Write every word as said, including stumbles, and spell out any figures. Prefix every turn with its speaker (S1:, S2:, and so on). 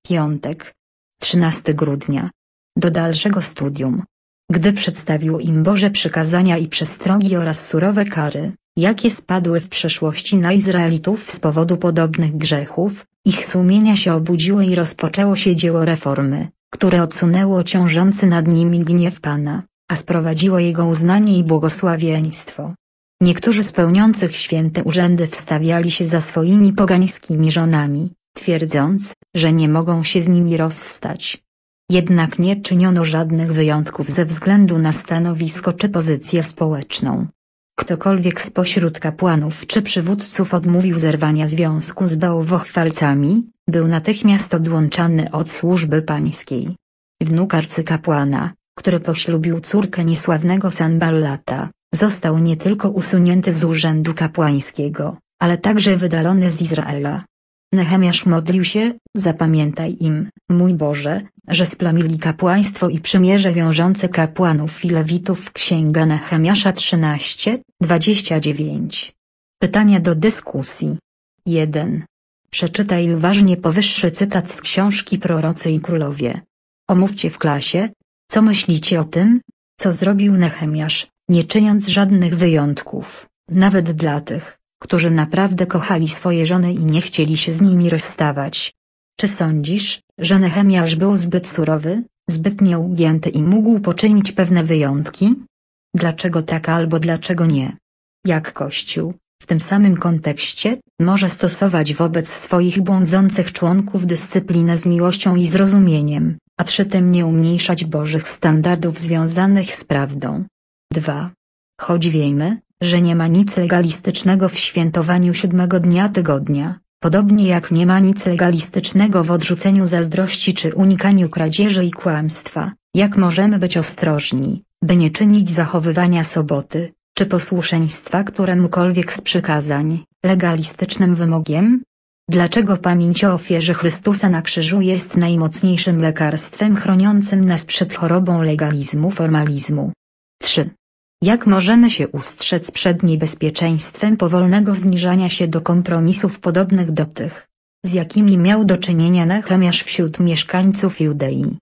S1: Piątek, trzynastego grudnia. Do dalszego studium. Gdy przedstawił im Boże przykazania i przestrogi oraz surowe kary, jakie spadły w przeszłości na Izraelitów z powodu podobnych grzechów, ich sumienia się obudziły i rozpoczęło się dzieło reformy, które odsunęło ciążący nad nimi gniew Pana, a sprowadziło Jego uznanie i błogosławieństwo. Niektórzy z pełniących święte urzędy wstawiali się za swoimi pogańskimi żonami, twierdząc, że nie mogą się z nimi rozstać. Jednak nie czyniono żadnych wyjątków ze względu na stanowisko czy pozycję społeczną. Ktokolwiek spośród kapłanów czy przywódców odmówił zerwania związku z bałwochwalcami, był natychmiast odłączany od służby pańskiej. Wnuk arcykapłana, który poślubił córkę niesławnego Sanballata, został nie tylko usunięty z urzędu kapłańskiego, ale także wydalony z Izraela. Nehemiasz modlił się: zapamiętaj im, mój Boże, że splamili kapłaństwo i przymierze wiążące kapłanów i lewitów. Księga Nehemiasza trzynaście, dwadzieścia dziewięć. Pytania do dyskusji. jeden. Przeczytaj uważnie powyższy cytat z książki Prorocy i Królowie. Omówcie w klasie, co myślicie o tym, co zrobił Nehemiasz, nie czyniąc żadnych wyjątków, nawet dla tych, którzy naprawdę kochali swoje żony i nie chcieli się z nimi rozstawać. Czy sądzisz, że Nehemiasz był zbyt surowy, zbyt nieugięty i mógł poczynić pewne wyjątki? Dlaczego tak albo dlaczego nie? Jak Kościół, w tym samym kontekście, może stosować wobec swoich błądzących członków dyscyplinę z miłością i zrozumieniem, a przy tym nie umniejszać Bożych standardów związanych z prawdą? dwa. Choć wiemy, że nie ma nic legalistycznego w świętowaniu siódmego dnia tygodnia, podobnie jak nie ma nic legalistycznego w odrzuceniu zazdrości czy unikaniu kradzieży i kłamstwa, jak możemy być ostrożni, by nie czynić zachowywania soboty, czy posłuszeństwa któremukolwiek z przykazań, legalistycznym wymogiem? Dlaczego pamięć o ofierze Chrystusa na krzyżu jest najmocniejszym lekarstwem chroniącym nas przed chorobą legalizmu formalizmu? trzy. Jak możemy się ustrzec przed niebezpieczeństwem powolnego zniżania się do kompromisów podobnych do tych, z jakimi miał do czynienia Nehemiasz wśród mieszkańców Judei?